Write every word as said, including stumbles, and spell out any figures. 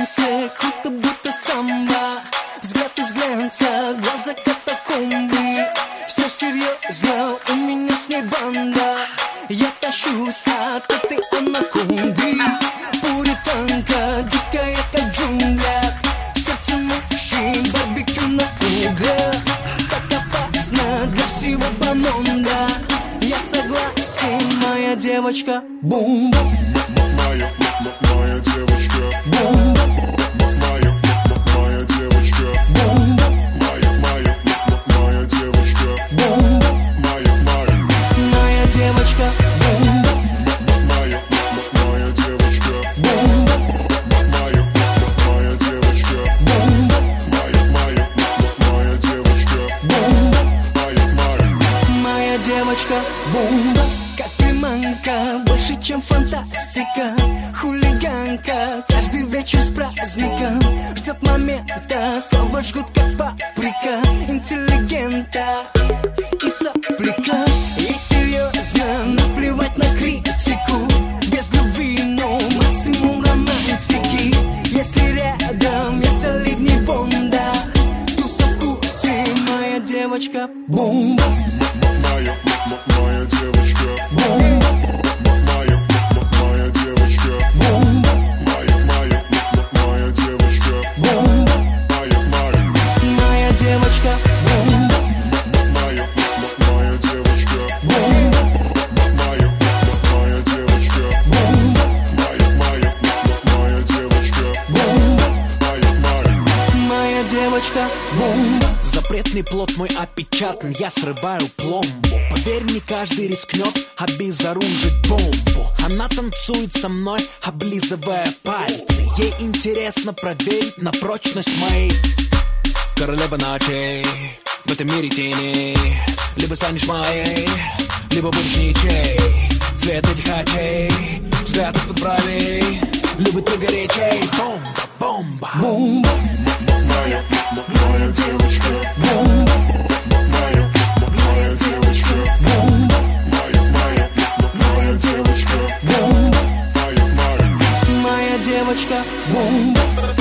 танце, круто будто самба. Взгляд из глянца, глаза катакомбы. Все серьезно, у меня с ней банда. Я тащусь от этой анаконды. Пуританка, дикая как в джунглях. Сердце мужчин, барбекю на углях. Так опасно для всего бомонда. Я согласен, моя девочка бомба. Моя, моя девочка бомба. Моя, моя девочка бомба. Моя, моя, моя девочка бомба. Моя, моя, моя девочка бомба. Моя, моя девочка бомба. Моя, моя девочка бомба. Моя, моя, моя девочка бомба. Моя, моя, моя девочка бомба. Как приманка, больше чем фантастика. Хулиганка, каждый вечер с праздником. Ждет момента, слова жгут как паприка. Интеллигента и сопляка. И серьезно, наплевать на критику. Без любви, но максимум романтики. Если рядом я солидней Бонда, туса в вкусе, моя девочка бомба. моя, моя девочка бомба. Моя, моя девочка бомба. Моя, моя, моя девочка бомба. Моя, моя, моя девочка бомба. моя, моя девочка бомба. Моя, моя девочка бомба. Моя, моя, моя девочка бомба. Моя, моя, моя девочка бомба. Запретный плод мой опечатан, я срываю пломбу. Поверь, не каждый рискнет обезоружить бомбу. Она танцует со мной, облизывая пальцы. Ей интересно проверить на прочность моей. Королева ночей, в этом мире тени. Либо станешь моей, либо будешь ничей. Цвет этих очей, взгляд из-под бровей. Любит ты горячей, бомба, бомба, бомба. моя, моя девочка бомба. Моя, моя девочка бомба. Моя, моя, моя девочка бомба. Моя, моя, моя девочка бомба.